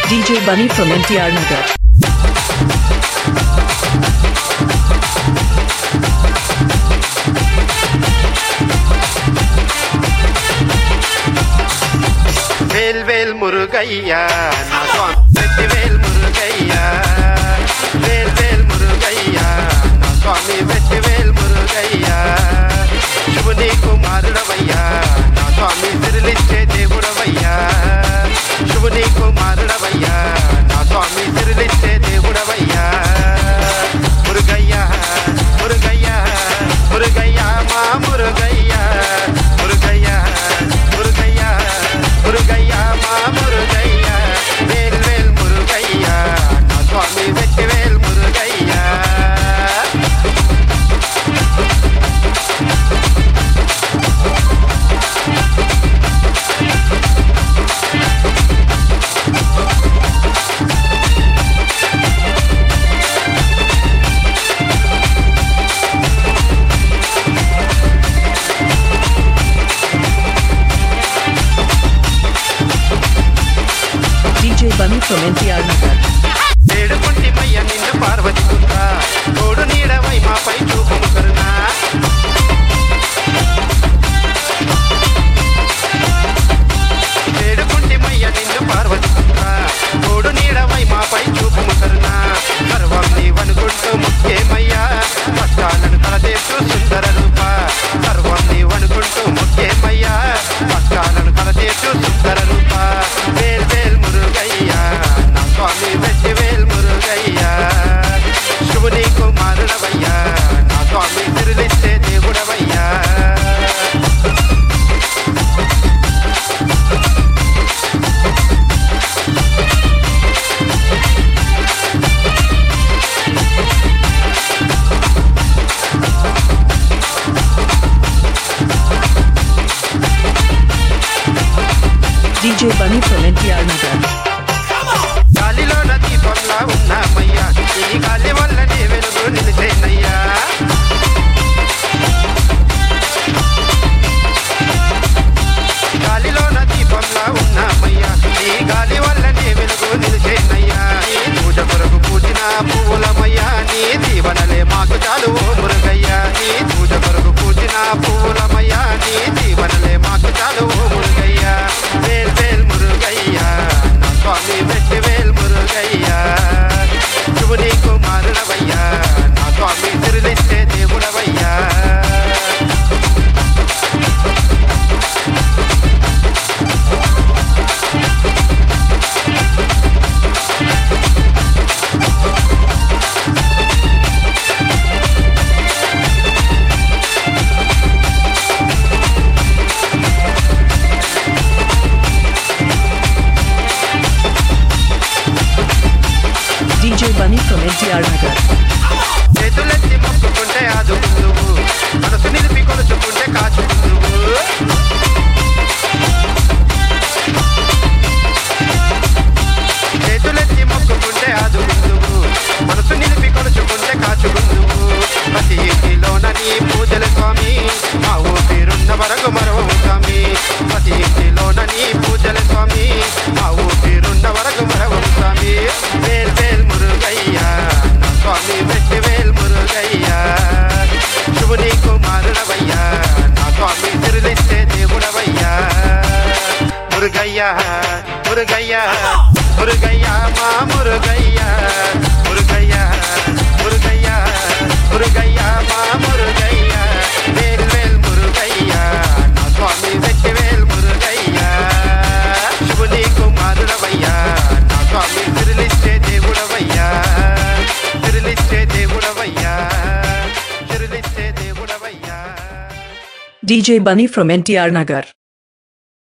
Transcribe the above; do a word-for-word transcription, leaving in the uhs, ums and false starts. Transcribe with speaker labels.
Speaker 1: D J Bunny from N T R Nagar.
Speaker 2: Vel vel murugaiya, na swami vel murugaiya. Vel vel murugaiya, na swami vel murugaiya. Shubhani kumar ravaiya, na swami sirliche devuravaiya. Shubhani kumar ravaiya, na swami sirliche devuravaiya. Murugaiya, murugaiya, murugaiya ma murugaiya. Murugaiya, murugaiya, murugaiya ma murugaiya. Vel vel murugaiya, na swami vel murugaiya.
Speaker 1: D J Bunny from N T R Nagar.
Speaker 2: ఏడుకుంటి మయ్య నిన్ను పార్వతి పుత్ర తోడు నీడవై మాపై చూపుము కరుణ ఏడుకుంటి మయ్య నిన్ను పార్వతి పుత్ర తోడు నీడవై మాపై చూపుము కరుణ సర్వం నీవనుకుంటూ ముఖ్యమయ్యా కష్టాలను కలదేస్తూ సుందర రూప సర్వం నీవనుకుంటూ ముఖ్యమయ్యా కష్టాలను కలదేస్తూ సుందర రూప వేల్ వేల్ మురుగయ్యా నా స్వామి వెచ్చి వేల్ మురుగయ్యా శివుని కుమారుడవయ్యా నా స్వామి తిరులిచ్చే దేవుడవయ్యా
Speaker 1: D J Bunny from N T R Nagar.
Speaker 2: గాలిలోన దీపంలా ఉన్నామయ్యా ఈ గాలి వల్లనే వెలుగు నిలిచేనయ్యా గాలిలోన దీపంలా ఉన్నామయ్యా ఈ గాలి వల్లనే వెలుగు నిలిచేనయ్యా నీ పూజ కొరకు పూజిన పువ్వులమయ్యా నీ దీవనలే మాకు చాలు ఓ మురుగయ్యా నీ పూజ కొరకు పూజిన పువ్వులమయ్యా నీ దీవనలే మాకు చాలు ఓ మురుగయ్యా వేల్ వేల్ మురుగయ్యా నా స్వామి వెచ్చి వేల్ మురుగయ్యా శివుని కుమారుడవయ్యా నా స్వామి తిరులిచ్చే దేవుడవయ్యా
Speaker 1: D J Bunny from N T R Nagar.
Speaker 2: చేతులెత్తి మొక్కుకుంటే ఆదుకుందువు మనసు నిలిపి కొలుచుకుంటే కాచుకుందువు చేతులెత్తి మొక్కుకుంటే ఆదుకుందువు మనసు నిలిపి కొలుచుకుంటే కాచుకుందువు ప్రతి ఇంటిలోన నీ పూజల స్వామి మా ఊపిరున్న వరకు మరవము స్వామి ప్రతి ఇంటిలోన నీ పూజల స్వామి మా ఊపిరున్న వరకు మరవము స్వామి వేల్ వేల్ మురుగయ్యా నా స్వామి వెచ్చి వేల్ మురుగయ్యా శివుని కుమారుడవయ్యా నా స్వామి తిరులిచ్చే దేవుడవయ్యా మురుగయ్యా మురుగయ్యా మురుగయ్యా మా మురుగయ్యా మురుగయ్యా మురుగయ్యా మురుగయ్యా మా మురుగయ్యా వేల్ వేల్ మురుగయ్యా నా స్వామి వెచ్చి వేల్ మురుగయ్యా శివుని కుమారుడవయ్యా నా స్వామి తిరులిచ్చే దేవుడవయ్యా తిరులిచ్చే దేవుడవయ్యా తిరులిచ్చే దేవుడవయ్యా
Speaker 1: D J Bunny from N T R Nagar.